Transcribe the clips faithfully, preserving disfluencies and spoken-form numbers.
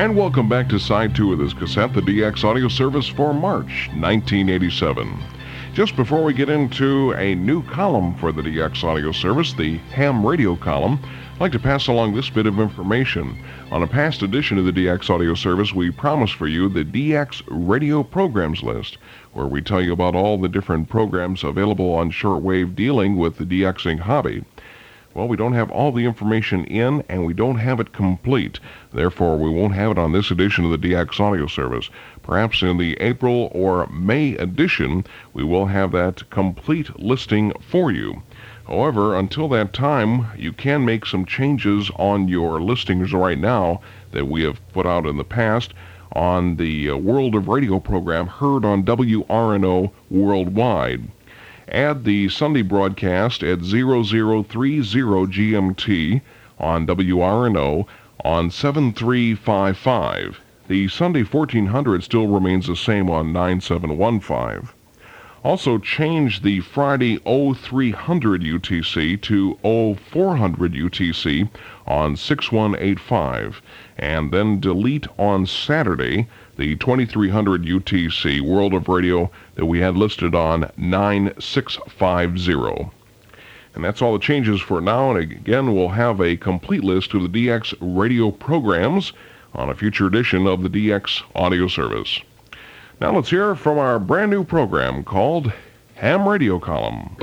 And welcome back to side two of this cassette, the D X Audio Service for March nineteen eighty-seven. Just before we get into a new column for the D X Audio Service, the Ham Radio column, I'd like to pass along this bit of information. On a past edition of the D X Audio Service, we promised for you the D X Radio Programs list, where we tell you about all the different programs available on shortwave dealing with the DXing hobby. Well, we don't have all the information in, and we don't have it complete. Therefore, we won't have it on this edition of the D X Audio Service. Perhaps in the April or May edition, we will have that complete listing for you. However, until that time, you can make some changes on your listings right now that we have put out in the past on the uh, World of Radio program heard on W R N O worldwide. Add the Sunday broadcast at zero zero thirty G M T on W R N O on seven three five five. The Sunday fourteen hundred still remains the same on nine seven one five. Also change the Friday oh three hundred U T C to oh four hundred U T C on six one eight five, and then delete on Saturday the twenty-three hundred U T C World of Radio that we had listed on nine six five zero. And that's all the changes for now, and again, we'll have a complete list of the D X radio programs on a future edition of the D X Audio Service. Now let's hear from our brand new program called Ham Radio Column.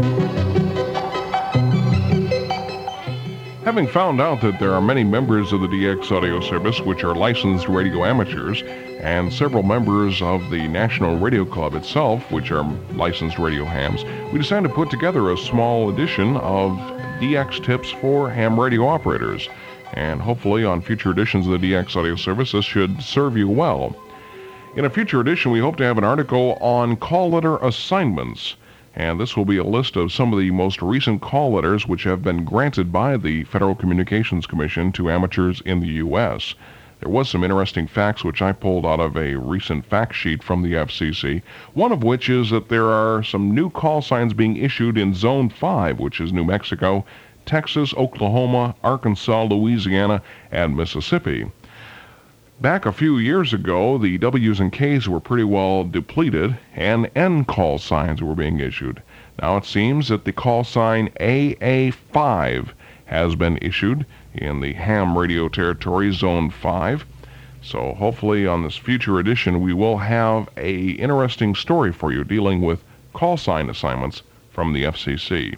Having found out that there are many members of the D X Audio Service which are licensed radio amateurs, and several members of the National Radio Club itself, which are licensed radio hams, we decided to put together a small edition of D X tips for ham radio operators. And hopefully on future editions of the D X Audio Service, this should serve you well. In a future edition, we hope to have an article on call letter assignments. And this will be a list of some of the most recent call letters which have been granted by the Federal Communications Commission to amateurs in the U S There was some interesting facts which I pulled out of a recent fact sheet from the F C C, one of which is that there are some new call signs being issued in Zone five, which is New Mexico, Texas, Oklahoma, Arkansas, Louisiana, and Mississippi. Back a few years ago, the W's and K's were pretty well depleted, and N call signs were being issued. Now it seems that the call sign A A five has been issued in the ham radio territory, Zone five. So hopefully on this future edition, we will have a interesting story for you dealing with call sign assignments from the F C C.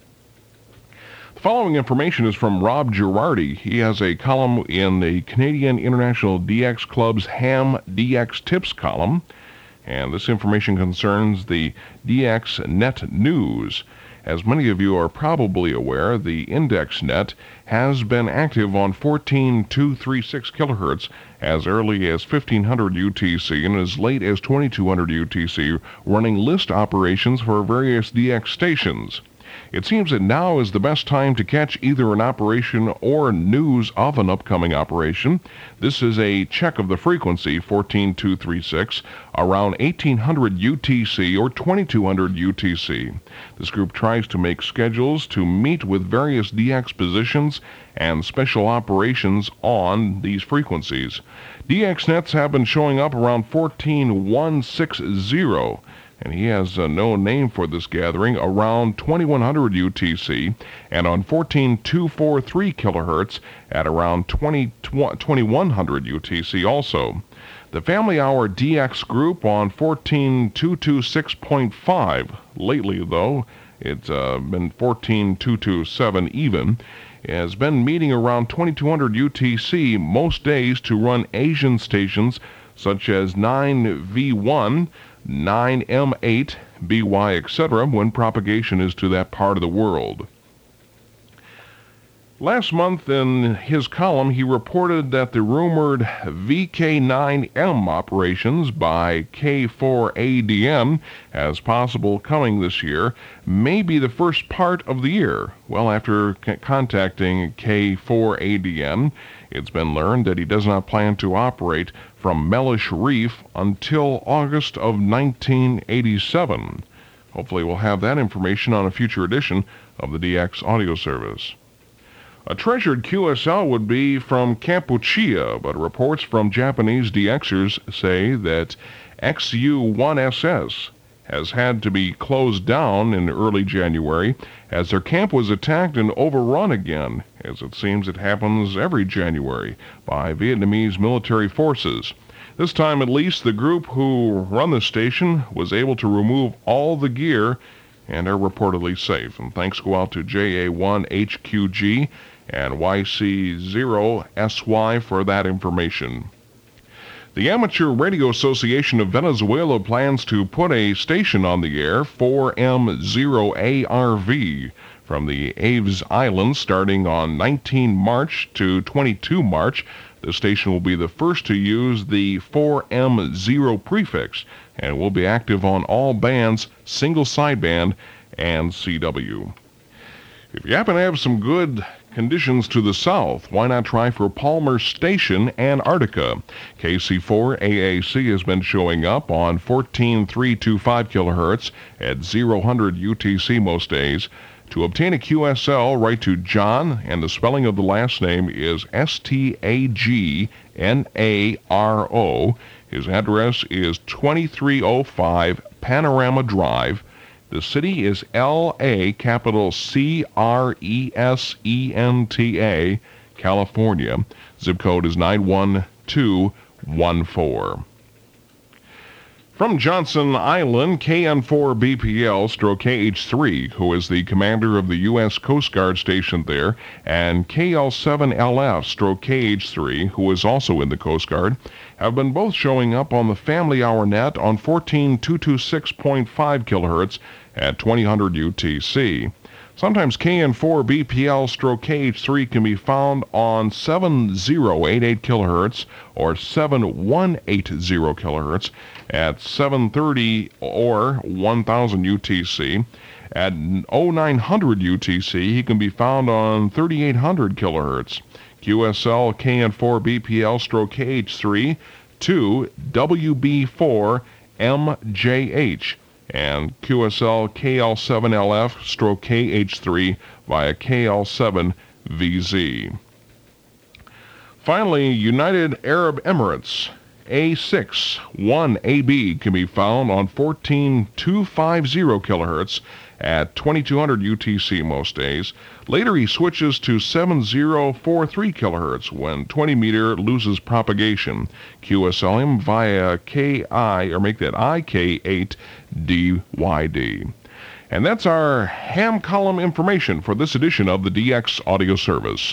The following information is from Rob Girardi. He has a column in the Canadian International D X Club's Ham D X Tips column, and this information concerns the D X Net News. As many of you are probably aware, the IndexNet has been active on fourteen two thirty-six kilohertz as early as fifteen hundred U T C and as late as twenty-two hundred U T C, running list operations for various D X stations. It seems that now is the best time to catch either an operation or news of an upcoming operation. This is a check of the frequency, fourteen two thirty-six, around eighteen hundred U T C or twenty-two hundred U T C. This group tries to make schedules to meet with various D X positions and special operations on these frequencies. D X nets have been showing up around fourteen one sixty, and he has uh, no name for this gathering, around twenty-one hundred U T C, and on fourteen two forty-three kilohertz at around twenty-one hundred U T C also. The Family Hour D X group on fourteen two twenty-six point five. Lately, though, it's uh, been fourteen two twenty-seven even, has been meeting around twenty-two hundred U T C most days to run Asian stations such as nine V one, nine M eight, B Y, et cetera, when propagation is to that part of the world. Last month in his column, he reported that the rumored V K nine M operations by K four A D M as possible coming this year may be the first part of the year. Well, after c- contacting K four A D M, it's been learned that he does not plan to operate from Mellish Reef until August of nineteen eighty-seven. Hopefully we'll have that information on a future edition of the D X Audio Service. A treasured Q S L would be from Kampuchea, but reports from Japanese D Xers say that X U one S S has had to be closed down in early January as their camp was attacked and overrun again, as it seems it happens every January, by Vietnamese military forces. This time at least, the group who run the station was able to remove all the gear and are reportedly safe. And thanks go out to J A one H Q G and Y C zero S Y for that information. The Amateur Radio Association of Venezuela plans to put a station on the air, four M zero A R V, from the Aves Islands starting on nineteen March to twenty-two March. The station will be the first to use the four M zero prefix and will be active on all bands, single sideband, and C W. If you happen to have some good conditions to the south, why not try for Palmer Station, Antarctica? K C four A A C has been showing up on fourteen three twenty-five kilohertz at zero hundred U T C most days. To obtain a Q S L, write to John, and the spelling of the last name is S T A G N A R O. His address is twenty-three oh five Panorama Drive. The city is L A, capital C R E S E N T A, California. Zip code is nine one two one four. From Johnson Island, K N four B P L stroke K H three, who is the commander of the U S Coast Guard stationed there, and K L seven L F stroke K H three, who is also in the Coast Guard, have been both showing up on the Family Hour net on fourteen two twenty-six point five kilohertz at twenty hundred U T C. Sometimes K N four B P L stroke K H three can be found on seven thousand eighty-eight kilohertz or seven thousand one hundred eighty kilohertz at seven thirty or one thousand U T C. At oh nine hundred U T C, he can be found on thirty-eight hundred kilohertz. Q S L K N four B P L stroke K H three to W B four M J H. And Q S L K L seven L F stroke K H three via K L seven V Z. Finally, United Arab Emirates A six one A B can be found on fourteen two fifty kilohertz at twenty-two hundred U T C most days. Later he switches to seven thousand forty-three kilohertz when twenty meter loses propagation. Q S L him via K I, or make that I K eight D Y D. And that's our ham column information for this edition of the D X Audio Service.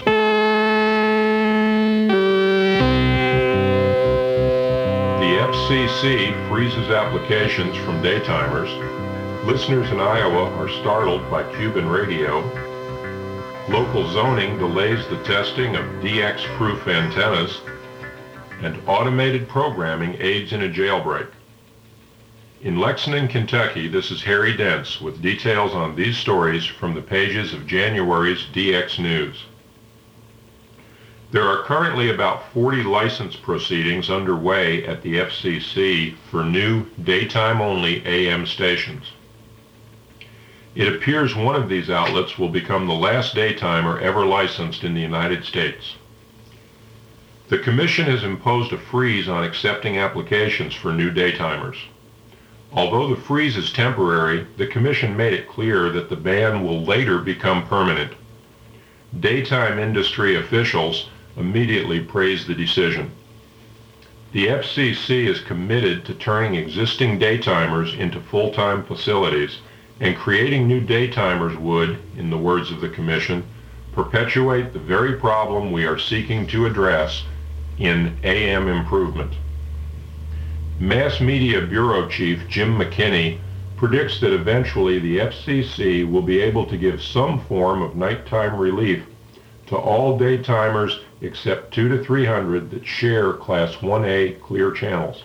The F C C freezes applications from daytimers. Listeners in Iowa are startled by Cuban radio. Local zoning delays the testing of D X-proof antennas. And automated programming aids in a jailbreak. In Lexington, Kentucky, this is Harry Dents with details on these stories from the pages of January's D X News. There are currently about forty license proceedings underway at the F C C for new daytime-only A M stations. It appears one of these outlets will become the last daytimer ever licensed in the United States. The Commission has imposed a freeze on accepting applications for new daytimers. Although the freeze is temporary, the Commission made it clear that the ban will later become permanent. Daytime industry officials immediately praised the decision. The F C C is committed to turning existing daytimers into full-time facilities, and creating new daytimers would, in the words of the Commission, perpetuate the very problem we are seeking to address in A M improvement. Mass Media Bureau Chief Jim McKinney predicts that eventually the F C C will be able to give some form of nighttime relief to all daytimers except two to three hundred that share Class one A clear channels.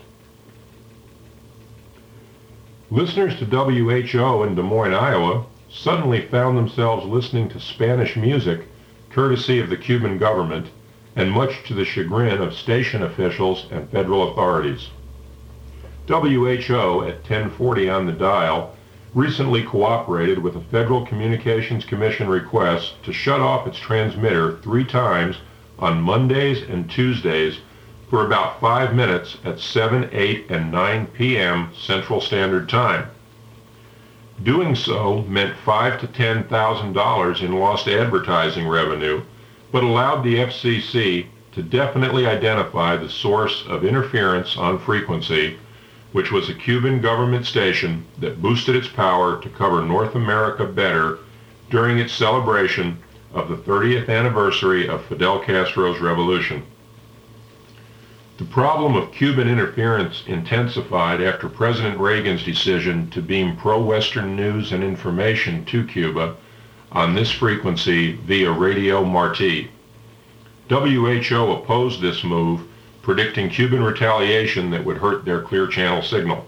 Listeners to W H O in Des Moines, Iowa, suddenly found themselves listening to Spanish music, courtesy of the Cuban government, and much to the chagrin of station officials and federal authorities. W H O at ten forty on the dial recently cooperated with a Federal Communications Commission request to shut off its transmitter three times on Mondays and Tuesdays for about five minutes at seven, eight, and nine p.m. Central Standard Time. Doing so meant five to ten thousand dollars in lost advertising revenue, but allowed the F C C to definitely identify the source of interference on frequency, which was a Cuban government station that boosted its power to cover North America better during its celebration of the thirtieth anniversary of Fidel Castro's revolution. The problem of Cuban interference intensified after President Reagan's decision to beam pro-Western news and information to Cuba on this frequency via Radio Marti. W H O opposed this move, predicting Cuban retaliation that would hurt their Clear Channel signal.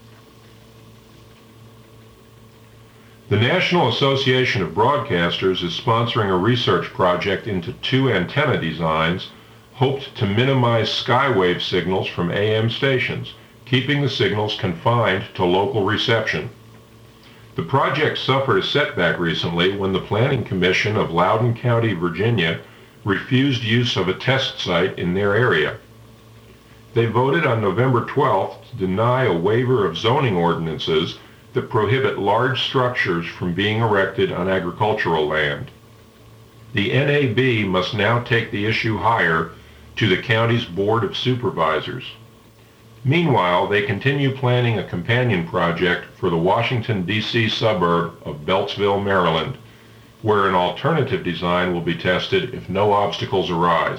The National Association of Broadcasters is sponsoring a research project into two antenna designs hoped to minimize skywave signals from A M stations, keeping the signals confined to local reception. The project suffered a setback recently when the Planning Commission of Loudoun County, Virginia, refused use of a test site in their area. They voted on November twelfth to deny a waiver of zoning ordinances that prohibit large structures from being erected on agricultural land. The N A B must now take the issue higher to the county's Board of Supervisors. Meanwhile, they continue planning a companion project for the Washington, D C suburb of Beltsville, Maryland, where an alternative design will be tested if no obstacles arise.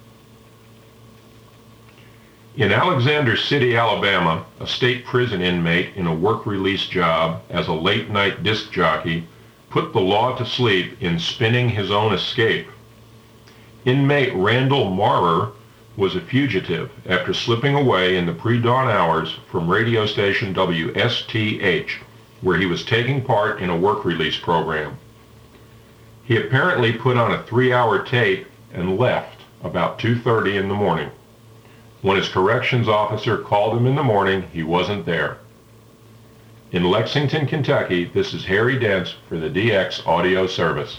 In Alexander City, Alabama, a state prison inmate in a work release job as a late-night disc jockey put the law to sleep in spinning his own escape. Inmate Randall Marrer was a fugitive after slipping away in the pre-dawn hours from radio station W S T H, where he was taking part in a work release program. He apparently put on a three-hour tape and left about two thirty in the morning. When his corrections officer called him in the morning, he wasn't there. In Lexington, Kentucky, this is Harry Dents for the D X Audio Service.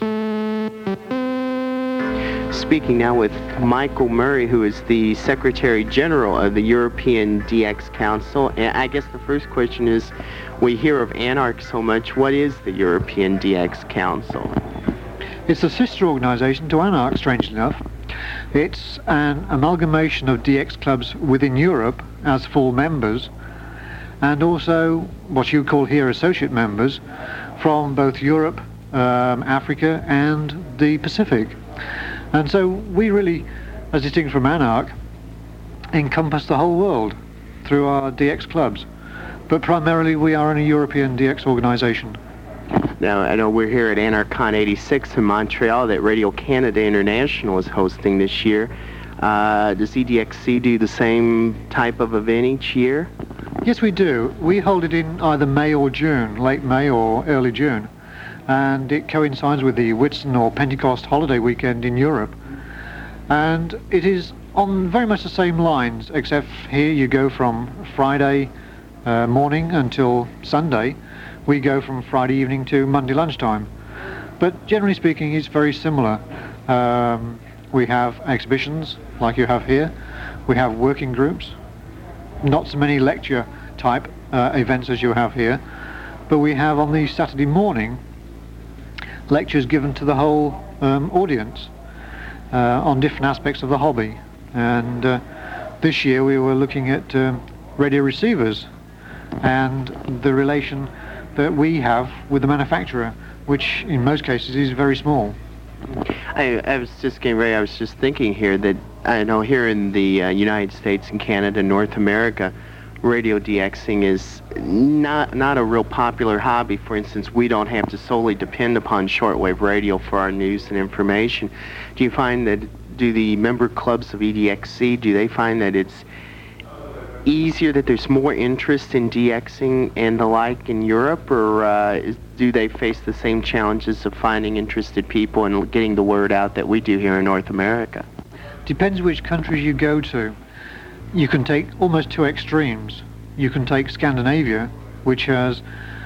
Speaking now with Michael Murray, who is the Secretary General of the European D X Council. And I guess the first question is, we hear of ANARC so much. What is the European D X Council? It's a sister organisation to ANARC, strangely enough. It's an amalgamation of D X clubs within Europe as full members, and also what you call here associate members from both Europe, um, Africa and the Pacific. And so we really, as distinct from ANARC, encompass the whole world through our D X clubs. But primarily we are a European D X organisation. Now, I know we're here at ANARCon eighty-six in Montreal that Radio Canada International is hosting this year. Uh, does E D X C do the same type of event each year? Yes, we do. We hold it in either May or June, late May or early June. And it coincides with the Whitsun or Pentecost holiday weekend in Europe. And it is on very much the same lines, except here you go from Friday uh, morning until Sunday. We go from Friday evening to Monday lunchtime. But generally speaking, it's very similar. Um, we have exhibitions like you have here. We have working groups. Not so many lecture type uh, events as you have here. But we have on the Saturday morning lectures given to the whole um, audience uh, on different aspects of the hobby. And uh, this year we were looking at uh, radio receivers and the relation that we have with the manufacturer, which in most cases is very small. I, I was just getting ready, I was just thinking here that I know here in the uh, United States and Canada, North America, radio DXing is not not a real popular hobby. For instance, we don't have to solely depend upon shortwave radio for our news and information. Do you find that, do the member clubs of E D X C, do they find that it's easier, that there's more interest in DXing and the like in Europe, or uh, is, do they face the same challenges of finding interested people and getting the word out that we do here in North America? Depends which countries you go to. You can take almost two extremes. You can take Scandinavia, which has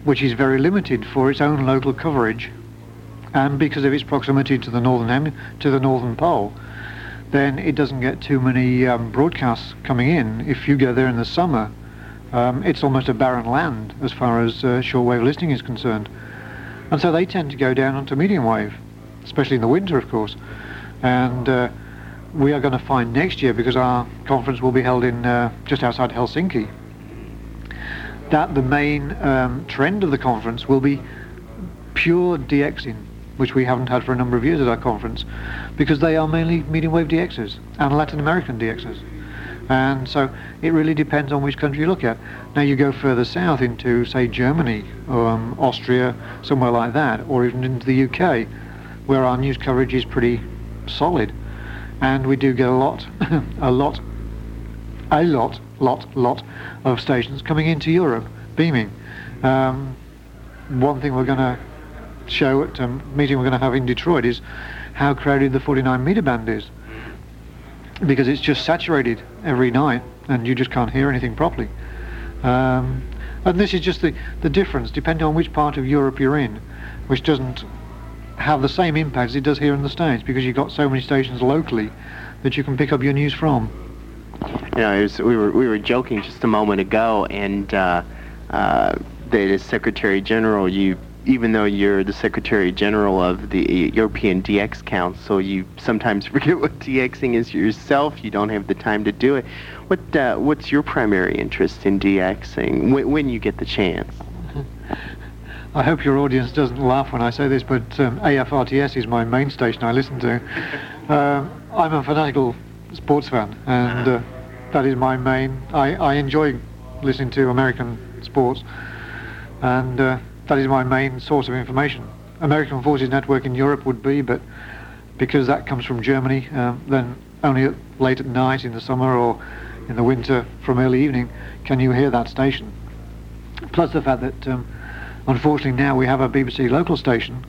which is very limited for its own local coverage, and because of its proximity to the northern hem- to the northern pole, then it doesn't get too many um, broadcasts coming in. If you go there in the summer, um, it's almost a barren land as far as uh, shortwave listening is concerned. And so they tend to go down onto medium wave, especially in the winter, of course. And uh, we are going to find next year, because our conference will be held in uh, just outside Helsinki, that the main um, trend of the conference will be pure DXing, which we haven't had for a number of years at our conference, because they are mainly medium wave D Xs and Latin American D Xs. And so it really depends on which country you look at. Now you go further south into, say, Germany, or um, Austria, somewhere like that, or even into the U K, where our news coverage is pretty solid. And we do get a lot, a lot, a lot, lot, lot of stations coming into Europe, beaming. Um, one thing we're going to show at a meeting we're going to have in Detroit is how crowded the forty-nine meter band is, because it's just saturated every night and you just can't hear anything properly. Um, and this is just the, the difference, depending on which part of Europe you're in, which doesn't have the same impact as it does here in the States, because you've got so many stations locally that you can pick up your news from. You know, it was, we were we were joking just a moment ago, and uh, uh, the Secretary General, you even though you're the Secretary General of the European D X Council, you sometimes forget what DXing is yourself. You don't have the time to do it. What uh, what's your primary interest in DXing when, when you get the chance? I hope your audience doesn't laugh when I say this, but um, A F R T S is my main station I listen to. Uh, I'm a fanatical sports fan, and uh, that is my main. I, I enjoy listening to American sports, and uh, that is my main source of information. American Forces Network in Europe would be, but because that comes from Germany, um, then only at, late at night in the summer or in the winter from early evening can you hear that station. Plus the fact that um, unfortunately now we have a B B C local station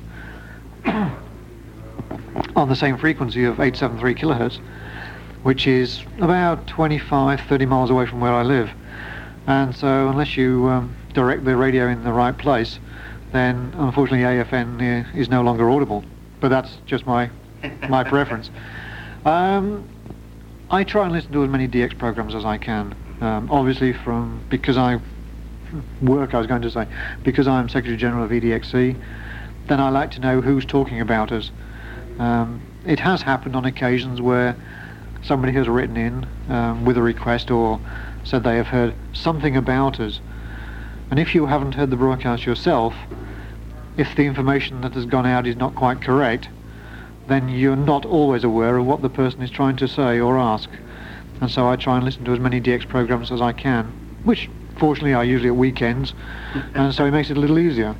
on the same frequency of eight seventy-three kilohertz, which is about twenty-five, thirty miles away from where I live. And so unless you um, direct the radio in the right place, then unfortunately A F N uh, is no longer audible. But that's just my my preference. Um, I try and listen to as many D X programs as I can. Um, obviously from, because I work, I was going to say, because I'm Secretary General of E D X C, then I like to know who's talking about us. Um, it has happened on occasions where somebody has written in um, with a request or said they have heard something about us. And if you haven't heard the broadcast yourself, if the information that has gone out is not quite correct, then you're not always aware of what the person is trying to say or ask. And so I try and listen to as many D X programs as I can, which fortunately are usually at weekends, and so it makes it a little easier.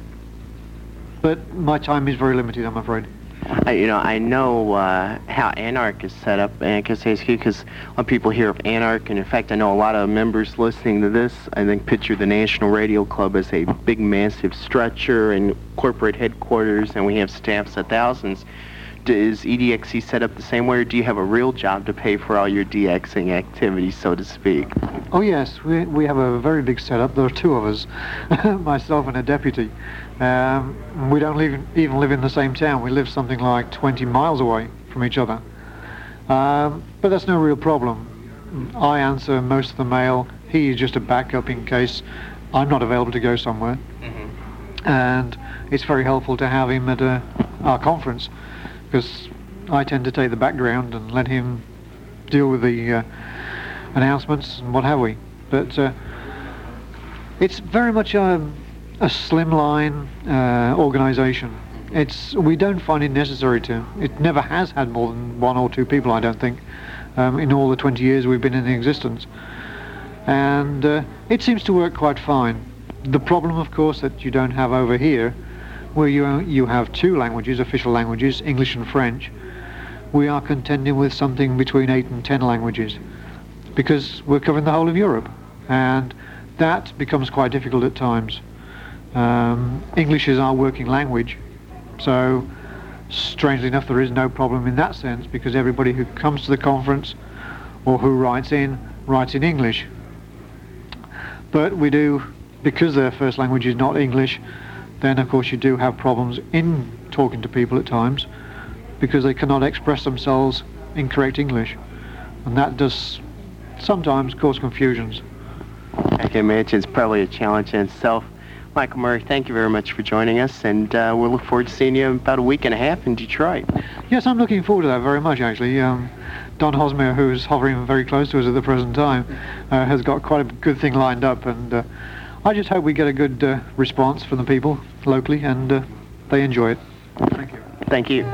But my time is very limited, I'm afraid. I, you know, I know uh, how ANARC is set up, because when people hear of ANARC, and in fact I know a lot of members listening to this, I think picture the National Radio Club as a big massive structure and corporate headquarters, and we have staffs of thousands. Is E D X C set up the same way, or do you have a real job to pay for all your DXing activities, so to speak? Oh yes, we we have a very big setup. There are two of us, myself and a deputy. Um, we don't live, even live in the same town. We live something like twenty miles away from each other. Um, but that's no real problem. I answer most of the mail. He is just a backup in case I'm not available to go somewhere. Mm-hmm. And it's very helpful to have him at uh, our conference, because I tend to take the background and let him deal with the uh, announcements and what have we. But uh, it's very much a, a slimline uh, organisation. It's we don't find it necessary to. It never has had more than one or two people, I don't think, um, in all the twenty years we've been in existence. And uh, it seems to work quite fine. The problem, of course, that you don't have over here, where you you have two languages, official languages, English and French, we are contending with something between eight and ten languages, because we're covering the whole of Europe, and that becomes quite difficult at times. Um, English is our working language, so strangely enough there is no problem in that sense, because everybody who comes to the conference or who writes in, writes in English. But we do because their first language is not English, then of course you do have problems in talking to people at times because they cannot express themselves in correct English, and that does sometimes cause confusions. I can imagine it's probably a challenge in itself. Michael Murray, thank you very much for joining us, and uh, we'll look forward to seeing you in about a week and a half in Detroit. Yes, I'm looking forward to that very much, actually. Um, Don Hosmer, who's hovering very close to us at the present time, uh, has got quite a good thing lined up, and uh, I just hope we get a good uh, response from the people locally, and uh, they enjoy it. Thank you. Thank you.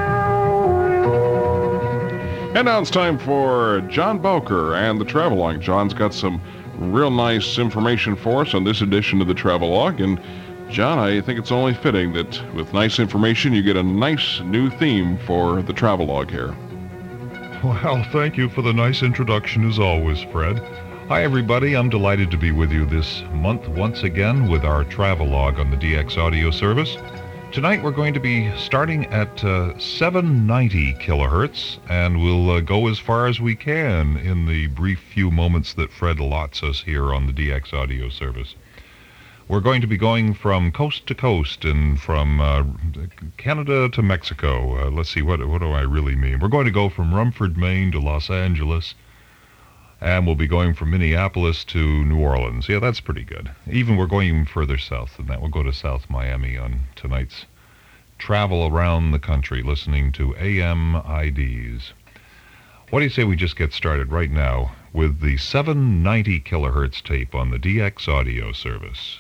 And now it's time for John Bowker and the Travelogue. John's got some real nice information for us on this edition of the Travelogue, and John, I think it's only fitting that with nice information you get a nice new theme for the Travelogue here. Well, thank you for the nice introduction as always, Fred. Hi everybody, I'm delighted to be with you this month once again with our Travelogue on the D X audio service. Tonight we're going to be starting at uh, seven ninety kilohertz, and we'll uh, go as far as we can in the brief few moments that Fred allots us here on the D X audio service. We're going to be going from coast to coast and from uh, Canada to Mexico. Uh, let's see, what, what do I really mean? We're going to go from Rumford, Maine to Los Angeles, and we'll be going from Minneapolis to New Orleans. Yeah, that's pretty good. Even we're going even further south than that. We'll go to South Miami on tonight's travel around the country, listening to A M I Ds. What do you say we just get started right now with the seven ninety kilohertz tape on the D X audio service?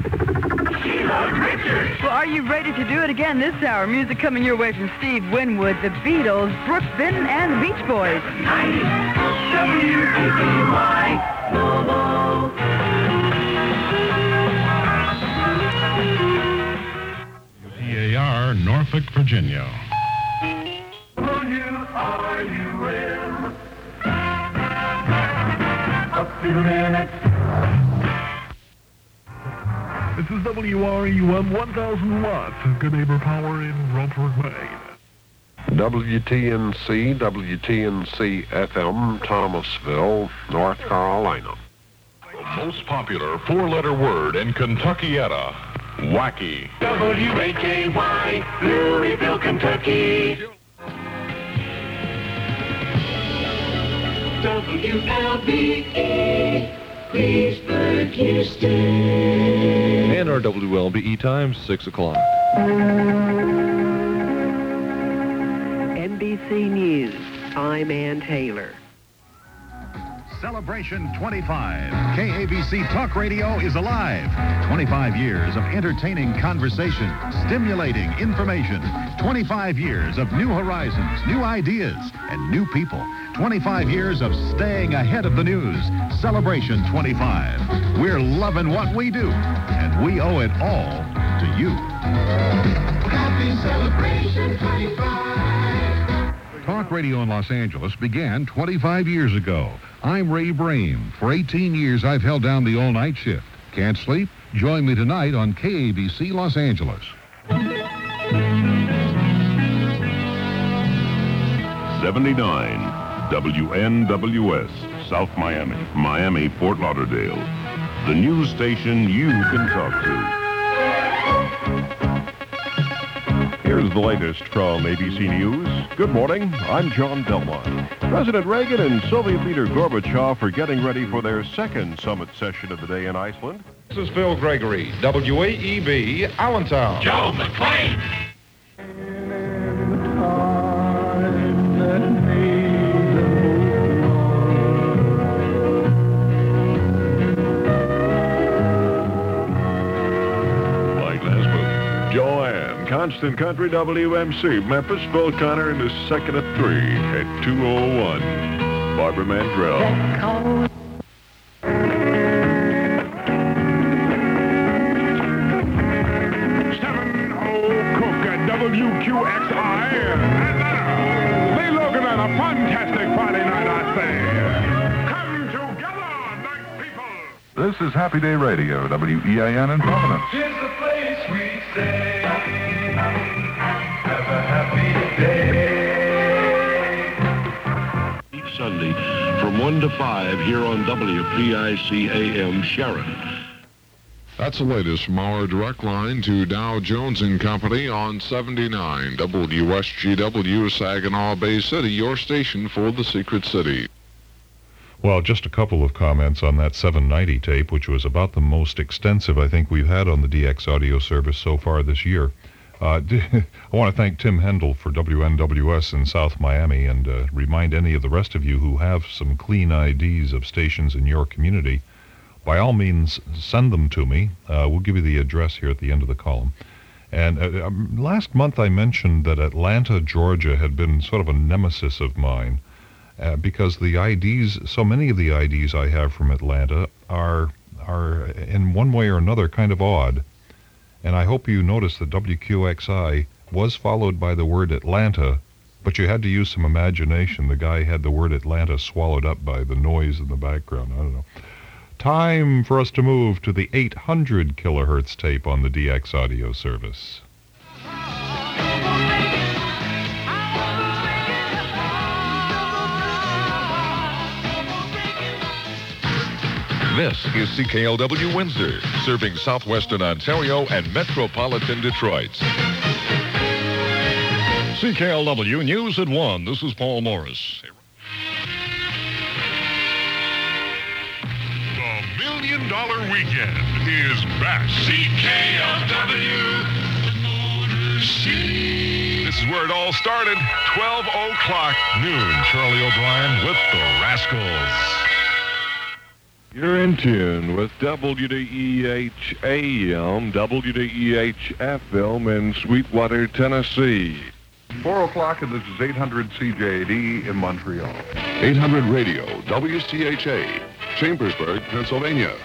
Well, are you ready to do it again this hour? Music coming your way from Steve Winwood, the Beatles, Brooks Benton, and the Beach Boys. W A B Y Global. P A R, Norfolk, Virginia. R U M. A few minutes. This is W R U M one thousand watts of good neighbor power in Rumford, Maine. W T N C, W T N C F M, Thomasville, North Carolina. The most popular four-letter word in Kentuckietta, wacky. W A K Y, Louisville, Kentucky. W L B E, Leesburg, Houston. And our W L B E time, six o'clock. N B C News, I'm Ann Taylor. Celebration twenty-five. K A B C Talk Radio is alive. twenty-five years of entertaining conversation, stimulating information. twenty-five years of new horizons, new ideas, and new people. twenty-five years of staying ahead of the news. Celebration twenty-five. We're loving what we do, and we owe it all to you. Happy Celebration twenty-five. Talk radio in Los Angeles began twenty-five years ago. I'm Ray Brame. For eighteen years, I've held down the all-night shift. Can't sleep? Join me tonight on K A B C Los Angeles. seventy-nine, W N W S, South Miami, Miami, Fort Lauderdale. The news station you can talk to. Here's the latest from A B C News. Good morning, I'm John Belmont. President Reagan and Soviet leader Gorbachev are getting ready for their second summit session of the day in Iceland. This is Phil Gregory, W A E B, Allentown. Joe McClain. Joanne, Constant Country W M C, Memphis, Phil Connor in the second of three at two oh one. Barbara Mandrell. seven oh Cook at W Q X I. Atlanta. Lee Logan on a fantastic Friday night, I say. Come together, night people. This is Happy Day Radio, W E A N in Providence. Here's the place we say, have a happy day. Each Sunday from one to five here on W P I C A M Sharon. That's the latest from our direct line to Dow Jones and Company on seventy-nine W S G W, Saginaw Bay City, your station for the Secret City. Well, just a couple of comments on that seven ninety tape, which was about the most extensive I think we've had on the D X audio service so far this year. Uh, I want to thank Tim Hendel for W N W S in South Miami, and uh, remind any of the rest of you who have some clean I Ds of stations in your community, by all means, send them to me. Uh, we'll give you the address here at the end of the column. And uh, um, last month I mentioned that Atlanta, Georgia had been sort of a nemesis of mine, uh, because the I Ds, so many of the I Ds I have from Atlanta are, are in one way or another kind of odd. And I hope you noticed that W Q X I was followed by the word Atlanta, but you had to use some imagination. The guy had the word Atlanta swallowed up by the noise in the background. I don't know. Time for us to move to the eight hundred kilohertz tape on the D X audio service. This is C K L W Windsor, serving southwestern Ontario and metropolitan Detroit. C K L W News at one. This is Paul Morris. The Million Dollar Weekend is back. C K L W Motor City. This is where it all started. twelve o'clock noon. Charlie O'Brien with the Rascals. You're in tune with W D E H A M, W D E H F M in Sweetwater, Tennessee. four o'clock, and this is eight hundred C J D in Montreal. eight hundred Radio, W C H A, Chambersburg, Pennsylvania.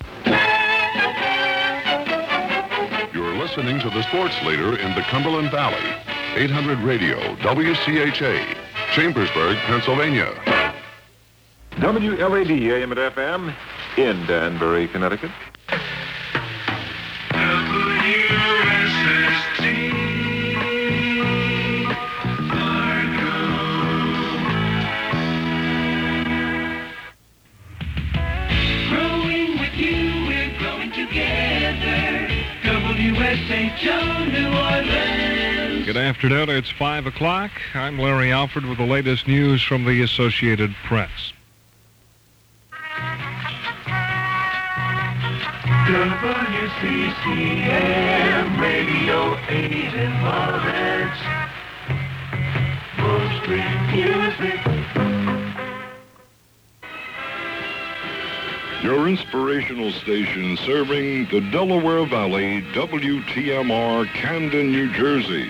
You're listening to the sports leader in the Cumberland Valley. eight hundred Radio, W C H A, Chambersburg, Pennsylvania. W L A D A M and F M in Danbury, Connecticut. W S S T Growing with you, we're growing together. W S H O New Orleans. Good afternoon. It's five o'clock. I'm Larry Alford with the latest news from the Associated Press. W C C M Radio eight in Lawrence. Mostly music. Your inspirational station serving the Delaware Valley, W T M R, Camden, New Jersey.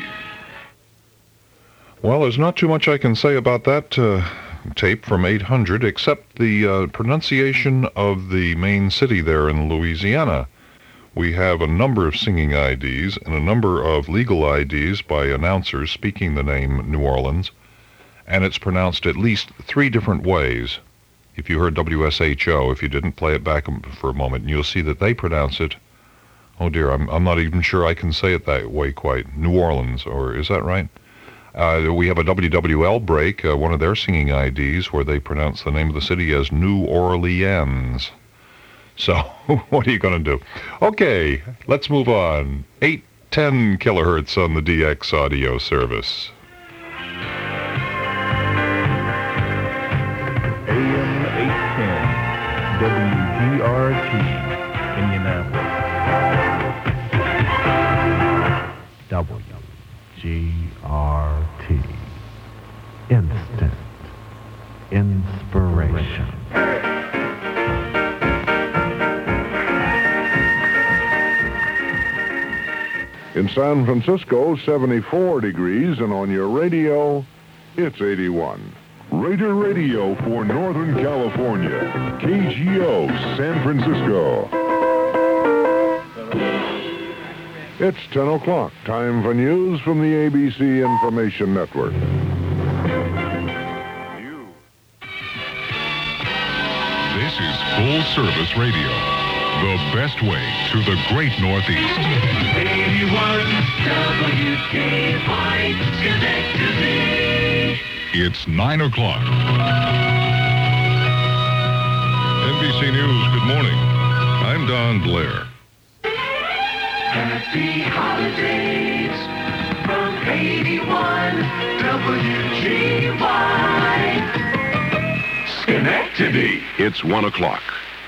Well, there's not too much I can say about that uh, tape from eight hundred, except the uh, pronunciation of the main city there in Louisiana. We have a number of singing I Ds and a number of legal I Ds by announcers speaking the name New Orleans, and it's pronounced at least three different ways. If you heard W S H O, if you didn't play it back for a moment, you'll see that they pronounce it, oh dear, I'm, I'm not even sure I can say it that way quite, New Orleans, or is that right? Uh, we have a W W L break, uh, one of their singing I Ds, where they pronounce the name of the city as New Orleans. So, what are you going to do? Okay, let's move on. eight ten kilohertz on the D X audio service. A M eight ten, W G R T, Indianapolis. W G R T, Instant Inspiration. In San Francisco, seventy-four degrees, and on your radio, it's eighty-one. Raider Radio for Northern California, K G O, San Francisco. It's ten o'clock, time for news from the A B C Information Network. This is full-service radio. The best way to the great Northeast. eighty-one W K Y Schenectady. It's nine o'clock. N B C News, good morning. I'm Don Blair. Happy holidays from eighty-one W G Y. Schenectady. It's one o'clock.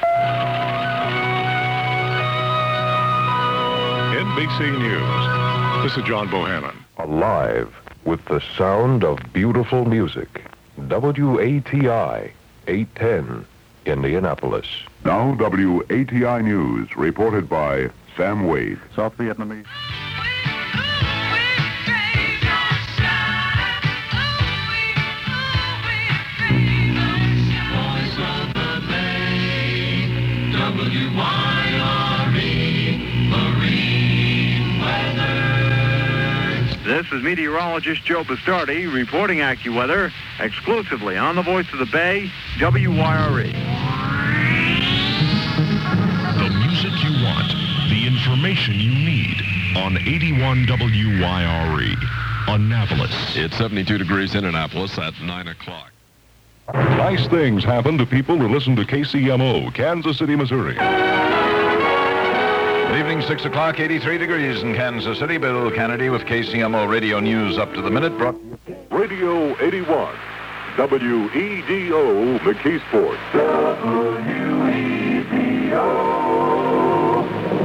N B C News. This is John Bohannon. Alive with the sound of beautiful music. W A T I, eight ten, Indianapolis. Now W A T I News, reported by Sam Wade. South Vietnamese. W Y R E, Marine Weather. This is meteorologist Joe Bastardi reporting AccuWeather exclusively on the Voice of the Bay, W Y R E. The music you want, the information you need on eighty-one W Y R E, Annapolis. It's seventy-two degrees in Annapolis at nine o'clock. Nice things happen to people who listen to K C M O, Kansas City, Missouri. Good evening, six o'clock, eighty-three degrees in Kansas City. Bill Kennedy with K C M O Radio News up to the minute. Brought Radio eighty-one, W E D O, McKeesport. W E D O.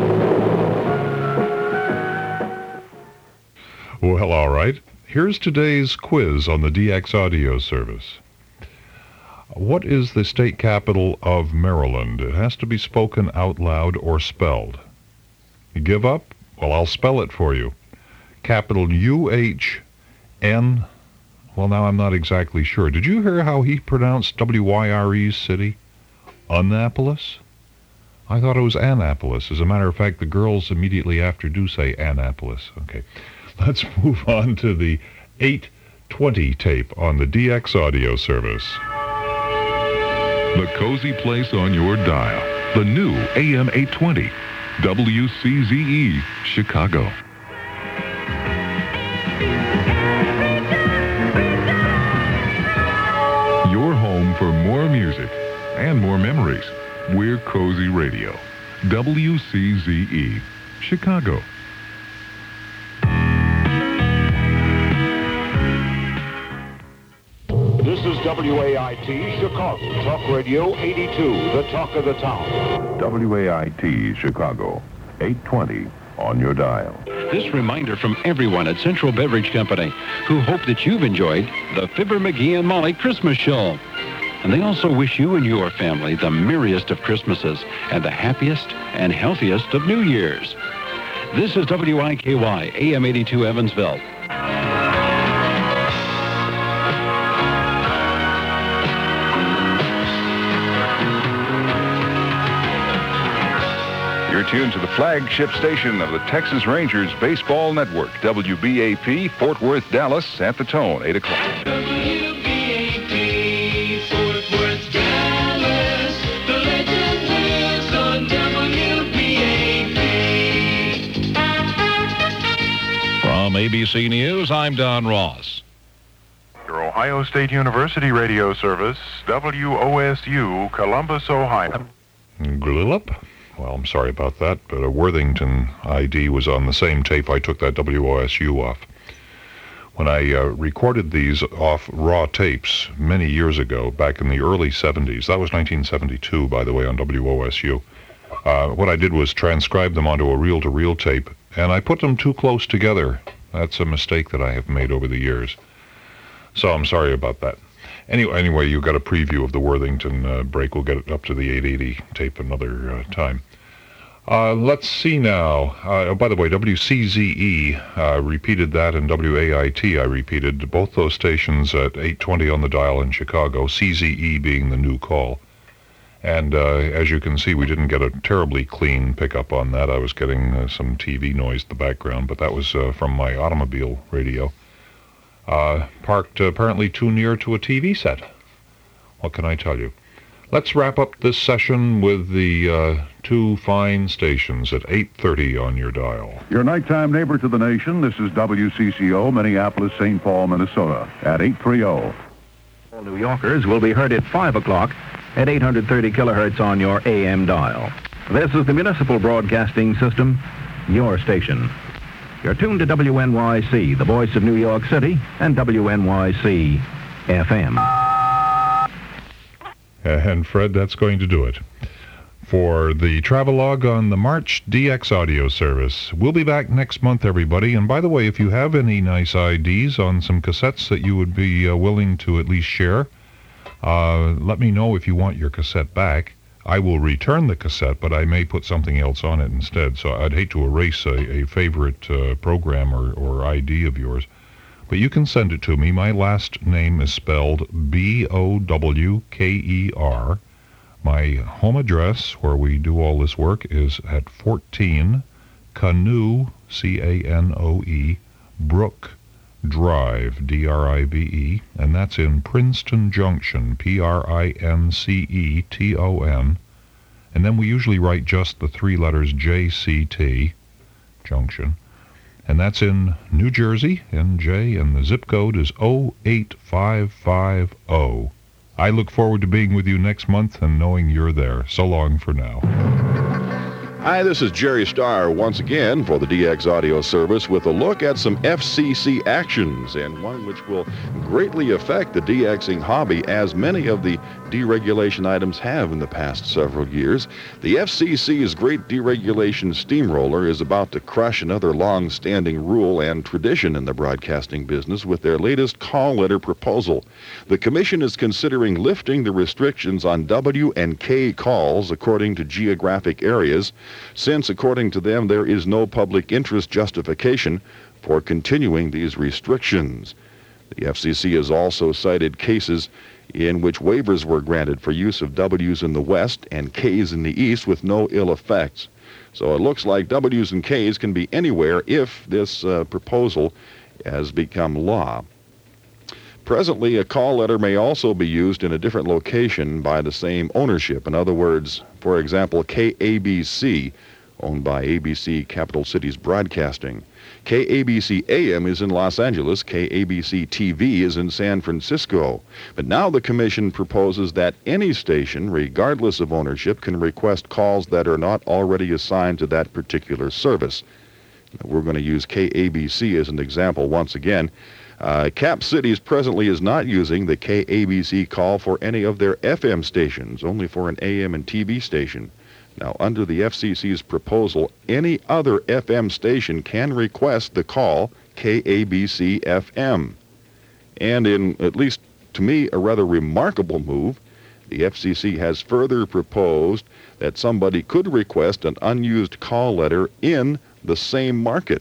Well, all right. Here's today's quiz on the D X Audio Service. What is the state capital of Maryland? It has to be spoken out loud or spelled. You give up? Well, I'll spell it for you. Capital U H N. Well, now I'm not exactly sure. Did you hear how he pronounced W Y R E's city? Annapolis? I thought it was Annapolis. As a matter of fact, the girls immediately after do say Annapolis. Okay. Let's move on to the eight twenty tape on the D X Audio Service. The cozy place on your dial. The new A M eight twenty. W C Z E, Chicago. Your home for more music and more memories. We're Cozy Radio. W C Z E, Chicago. This is W A I T, Chicago, Talk Radio eighty-two, the talk of the town. W A I T, Chicago, eight twenty on your dial. This reminder from everyone at Central Beverage Company, who hope that you've enjoyed the Fibber McGee and Molly Christmas Show. And they also wish you and your family the merriest of Christmases and the happiest and healthiest of New Years. This is W I K Y, A M eighty-two Evansville. You're tuned to the flagship station of the Texas Rangers Baseball Network, W B A P, Fort Worth, Dallas, at the tone, eight o'clock. W B A P, Fort Worth, Dallas. The legend lives on W B A P. From A B C News, I'm Don Ross. Your Ohio State University radio service, W O S U, Columbus, Ohio. Glillip? Well, I'm sorry about that, but a Worthington I D was on the same tape. I took that W O S U off. When I uh, recorded these off raw tapes many years ago, back in the early seventies, that was nineteen seventy-two, by the way, on W O S U, uh, what I did was transcribe them onto a reel-to-reel tape, and I put them too close together. That's a mistake that I have made over the years. So I'm sorry about that. Anyway, anyway, you got a preview of the Worthington uh, break. We'll get it up to the eight eighty tape another uh, time. Uh, let's see now. Uh, oh, by the way, W C Z E uh, repeated that, and W A I T I repeated both those stations at eight twenty on the dial in Chicago, C Z E being the new call. And uh, as you can see, we didn't get a terribly clean pickup on that. I was getting uh, some T V noise in the background, but that was uh, from my automobile radio. Uh, parked uh, apparently too near to a T V set. What can I tell you? Let's wrap up this session with the uh, two fine stations at eight thirty on your dial. Your nighttime neighbor to the nation, this is W C C O, Minneapolis, Saint Paul, Minnesota, at eight thirty. All New Yorkers will be heard at five o'clock at eight hundred thirty kilohertz on your A M dial. This is the Municipal Broadcasting System, your station. You're tuned to W N Y C, the voice of New York City, and W N Y C F M. And Fred, that's going to do it for the travelogue on the March D X audio service. We'll be back next month, everybody. And by the way, if you have any nice I Ds on some cassettes that you would be uh, willing to at least share, uh, let me know if you want your cassette back. I will return the cassette, but I may put something else on it instead. So I'd hate to erase a, a favorite uh, program or, or I D of yours. But you can send it to me. My last name is spelled B O W K E R. My home address, where we do all this work, is at fourteen Canoe, C A N O E, Brook Drive, D R I V E, and that's in Princeton Junction, P R I N C E T O N. And then we usually write just the three letters J C T, Junction. And that's in New Jersey, N J, and the zip code is oh eight five five oh. I look forward to being with you next month and knowing you're there. So long for now. Hi, this is Jerry Starr once again for the D X Audio Service with a look at some F C C actions, and one which will greatly affect the DXing hobby, as many of the deregulation items have in the past several years. The F C C's Great Deregulation Steamroller is about to crush another long-standing rule and tradition in the broadcasting business with their latest call letter proposal. The Commission is considering lifting the restrictions on W and K calls according to geographic areas, since, according to them, there is no public interest justification for continuing these restrictions. The F C C has also cited cases in which waivers were granted for use of W's in the West and K's in the East with no ill effects. So it looks like W's and K's can be anywhere if this uh, proposal has become law. Presently, a call letter may also be used in a different location by the same ownership. In other words, for example, K A B C, owned by A B C Capital Cities Broadcasting. K A B C A M is in Los Angeles. K A B C T V is in San Francisco. But now the Commission proposes that any station, regardless of ownership, can request calls that are not already assigned to that particular service. Now, we're going to use K A B C as an example once again. Uh, Cap Cities presently is not using the K A B C call for any of their F M stations, only for an A M and T V station. Now, under the F C C's proposal, any other F M station can request the call K A B C F M. And in, at least to me, a rather remarkable move, the F C C has further proposed that somebody could request an unused call letter in the same market.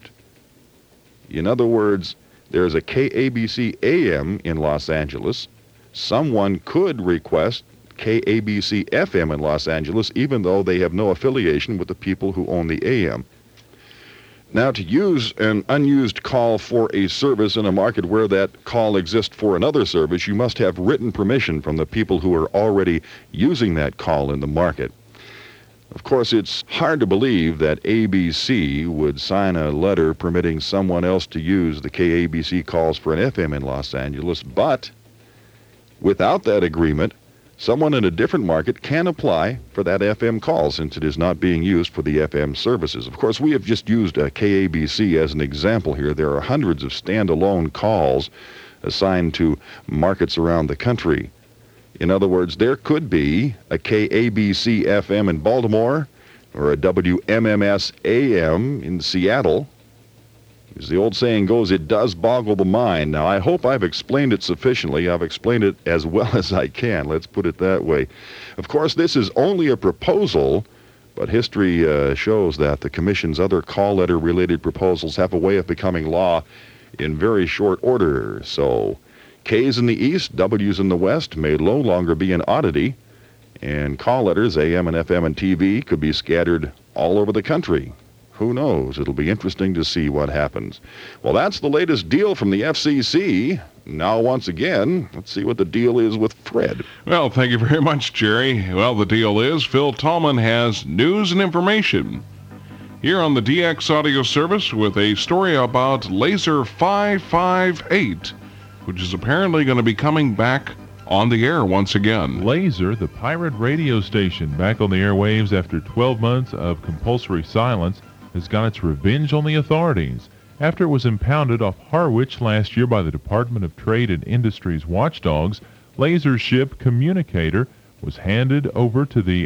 In other words, there's a K A B C A M in Los Angeles. Someone could request K A B C F M in Los Angeles, even though they have no affiliation with the people who own the A M. Now, to use an unused call for a service in a market where that call exists for another service, you must have written permission from the people who are already using that call in the market. Of course, it's hard to believe that A B C would sign a letter permitting someone else to use the K A B C calls for an F M in Los Angeles, but without that agreement, someone in a different market can apply for that F M call since it is not being used for the F M services. Of course, we have just used a K A B C as an example here. There are hundreds of standalone calls assigned to markets around the country. In other words, there could be a K A B C F M in Baltimore or a W M M S A M in Seattle. As the old saying goes, it does boggle the mind. Now, I hope I've explained it sufficiently. I've explained it as well as I can. Let's put it that way. Of course, this is only a proposal, but history uh, shows that the Commission's other call letter-related proposals have a way of becoming law in very short order. So K's in the East, W's in the West may no longer be an oddity, and call letters, A M and F M and T V, could be scattered all over the country. Who knows? It'll be interesting to see what happens. Well, that's the latest deal from the F C C. Now, once again, let's see what the deal is with Fred. Well, thank you very much, Jerry. Well, the deal is Phil Tallman has news and information here on the D X Audio Service with a story about Laser five five eight, which is apparently going to be coming back on the air once again. Laser, the pirate radio station, back on the airwaves after twelve months of compulsory silence. has got its revenge on the authorities. After it was impounded off Harwich last year by the Department of Trade and Industries watchdogs, laser ship Communicator was handed over to the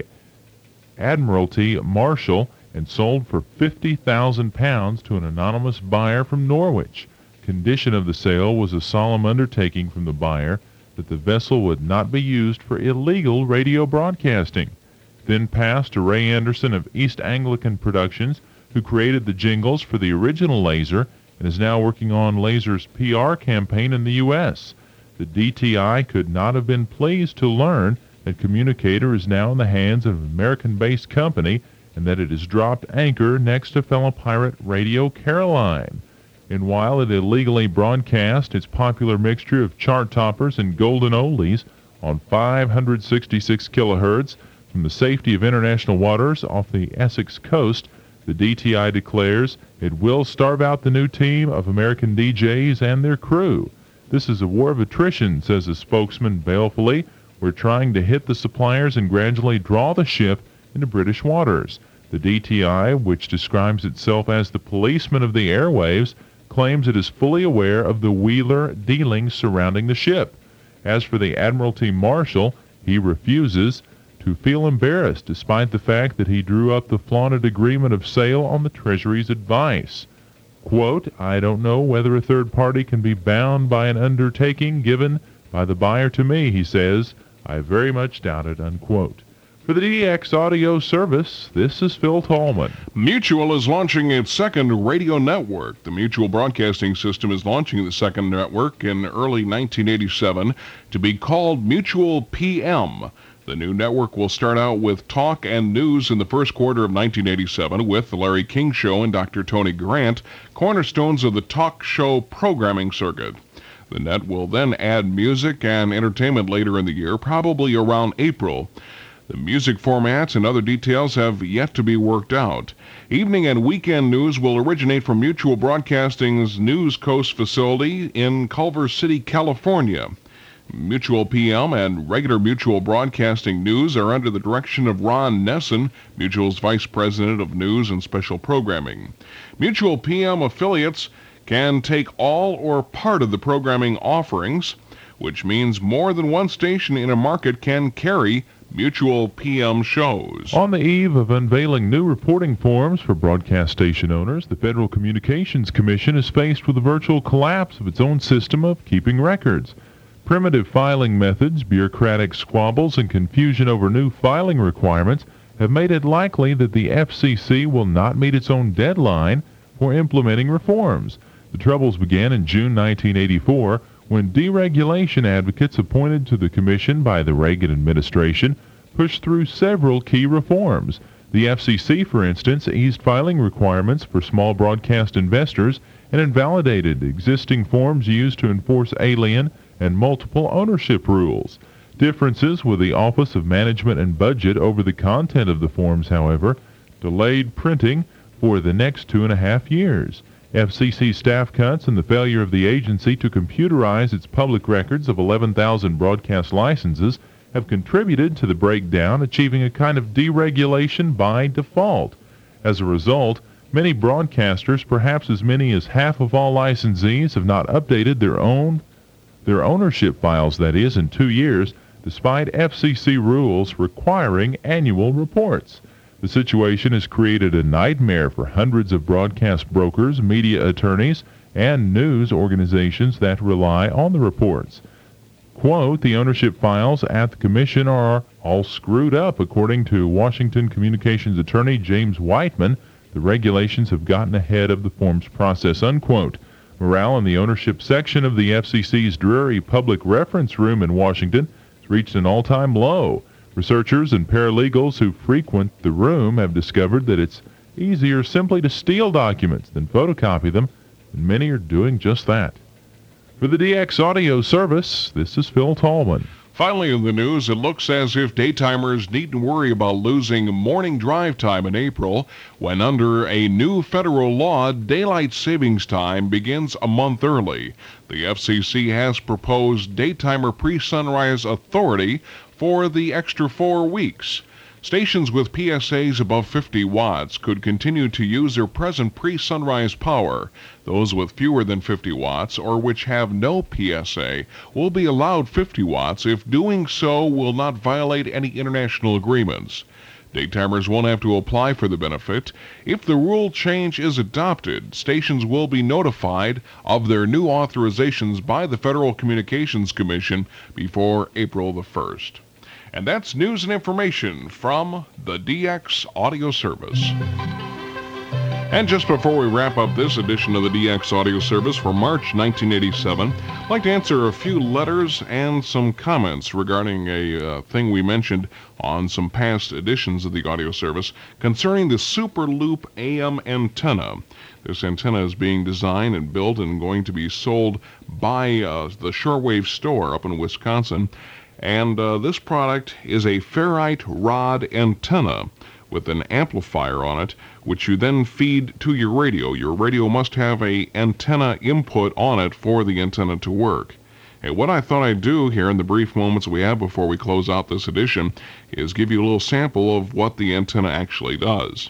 Admiralty Marshal and sold for fifty thousand pounds to an anonymous buyer from Norwich. Condition of the sale was a solemn undertaking from the buyer that the vessel would not be used for illegal radio broadcasting. Then passed to Ray Anderson of East Anglican Productions, who created the jingles for the original Laser and is now working on Laser's P R campaign in the U S. The D T I could not have been pleased to learn that Communicator is now in the hands of an American-based company and that it has dropped anchor next to fellow pirate Radio Caroline. And while it illegally broadcast its popular mixture of chart toppers and golden oldies on five hundred sixty-six kilohertz from the safety of international waters off the Essex coast, the D T I declares it will starve out the new team of American D Js and their crew. This is a war of attrition, says a spokesman balefully. We're trying to hit the suppliers and gradually draw the ship into British waters. The D T I, which describes itself as the policeman of the airwaves, claims it is fully aware of the wheeler dealings surrounding the ship. As for the Admiralty Marshal, he refuses to feel embarrassed despite the fact that he drew up the flaunted agreement of sale on the Treasury's advice. Quote, I don't know whether a third party can be bound by an undertaking given by the buyer to me, he says. I very much doubt it, unquote. For the D X Audio Service, this is Phil Tallman. Mutual is launching its second radio network. The Mutual Broadcasting System is launching the second network in early nineteen eighty-seven to be called Mutual P M. The new network will start out with talk and news in the first quarter of nineteen eighty-seven with The Larry King Show and Doctor Tony Grant, cornerstones of the talk show programming circuit. The net will then add music and entertainment later in the year, probably around April. The music formats and other details have yet to be worked out. Evening and weekend news will originate from Mutual Broadcasting's News Coast facility in Culver City, California. Mutual P M and regular Mutual Broadcasting News are under the direction of Ron Nesson, Mutual's Vice President of News and Special Programming. Mutual P M affiliates can take all or part of the programming offerings, which means more than one station in a market can carry Mutual P M shows. On the eve of unveiling new reporting forms for broadcast station owners, the Federal Communications Commission is faced with the virtual collapse of its own system of keeping records. Primitive filing methods, bureaucratic squabbles, and confusion over new filing requirements have made it likely that the F C C will not meet its own deadline for implementing reforms. The troubles began in June nineteen eighty-four when deregulation advocates appointed to the commission by the Reagan administration pushed through several key reforms. The F C C, for instance, eased filing requirements for small broadcast investors and invalidated existing forms used to enforce alien and multiple ownership rules. Differences with the Office of Management and Budget over the content of the forms, however, delayed printing for the next two and a half years. F C C staff cuts and the failure of the agency to computerize its public records of eleven thousand broadcast licenses have contributed to the breakdown, achieving a kind of deregulation by default. As a result, many broadcasters, perhaps as many as half of all licensees, have not updated their own their ownership files, that is, in two years, despite F C C rules requiring annual reports. The situation has created a nightmare for hundreds of broadcast brokers, media attorneys, and news organizations that rely on the reports. Quote, the ownership files at the commission are all screwed up, according to Washington Communications attorney James Whiteman. The regulations have gotten ahead of the forms process, unquote. Morale in the ownership section of the F C C's dreary public reference room in Washington has reached an all-time low. Researchers and paralegals who frequent the room have discovered that it's easier simply to steal documents than photocopy them, and many are doing just that. For the D X Audio Service, this is Phil Tallman. Finally in the news, it looks as if daytimers needn't worry about losing morning drive time in April when under a new federal law, daylight savings time begins a month early. The F C C has proposed daytimer pre-sunrise authority for the extra four weeks. Stations with P S As above fifty watts could continue to use their present pre-sunrise power. Those with fewer than fifty watts or which have no P S A will be allowed fifty watts if doing so will not violate any international agreements. Daytimers won't have to apply for the benefit. If the rule change is adopted, stations will be notified of their new authorizations by the Federal Communications Commission before April the first. And that's news and information from the D X Audio Service. And just before we wrap up this edition of the D X Audio Service for March nineteen eighty-seven, I'd like to answer a few letters and some comments regarding a uh, thing we mentioned on some past editions of the audio service concerning the Super Loop A M antenna. This antenna is being designed and built and going to be sold by uh, the Shorewave store up in Wisconsin. And uh, this product is a ferrite rod antenna with an amplifier on it, which you then feed to your radio. Your radio must have a antenna input on it for the antenna to work. And what I thought I'd do here in the brief moments we have before we close out this edition is give you a little sample of what the antenna actually does.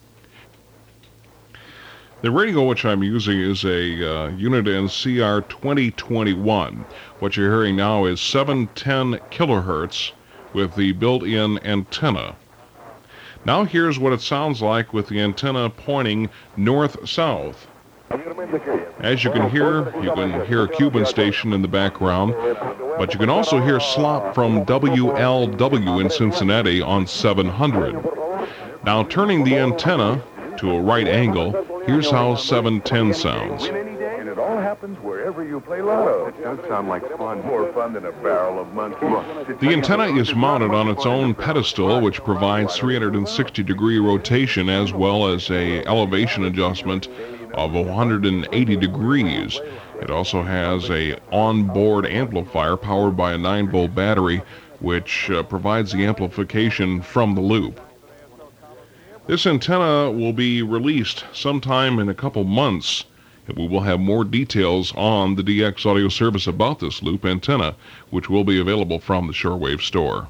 The radio which I'm using is a uh, Uniden C R twenty twenty-one. What you're hearing now is seven ten kilohertz with the built-in antenna. Now here's what it sounds like with the antenna pointing north-south. As you can hear, you can hear a Cuban station in the background, but you can also hear slop from W L W in Cincinnati on seven hundred. Now turning the antenna to a right angle, here's how seven ten sounds. And it all happens wherever you play lotto. It does sound like fun. More fun than a barrel of monkeys. The antenna is mounted on its own pedestal, which provides three hundred sixty degree rotation as well as a elevation adjustment of one hundred eighty degrees. It also has a onboard amplifier powered by a nine volt battery, which uh, provides the amplification from the loop. This antenna will be released sometime in a couple months, and we will have more details on the D X Audio Service about this loop antenna, which will be available from the Shorewave store.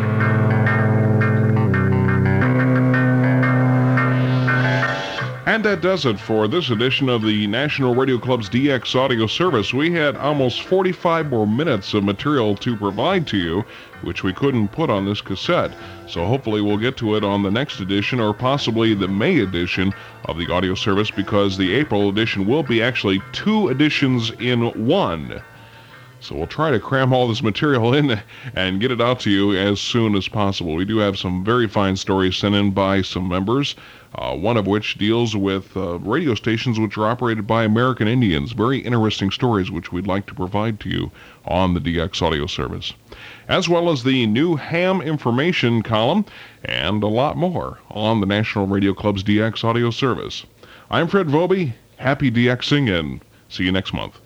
And that does it for this edition of the National Radio Club's D X Audio Service. We had almost forty-five more minutes of material to provide to you, which we couldn't put on this cassette. So hopefully we'll get to it on the next edition or possibly the May edition of the audio service, because the April edition will be actually two editions in one. So we'll try to cram all this material in and get it out to you as soon as possible. We do have some very fine stories sent in by some members, uh, one of which deals with uh, radio stations which are operated by American Indians. Very interesting stories which we'd like to provide to you on the D X Audio Service, as well as the new ham information column and a lot more on the National Radio Club's D X Audio Service. I'm Fred Vobie. Happy DXing, and see you next month.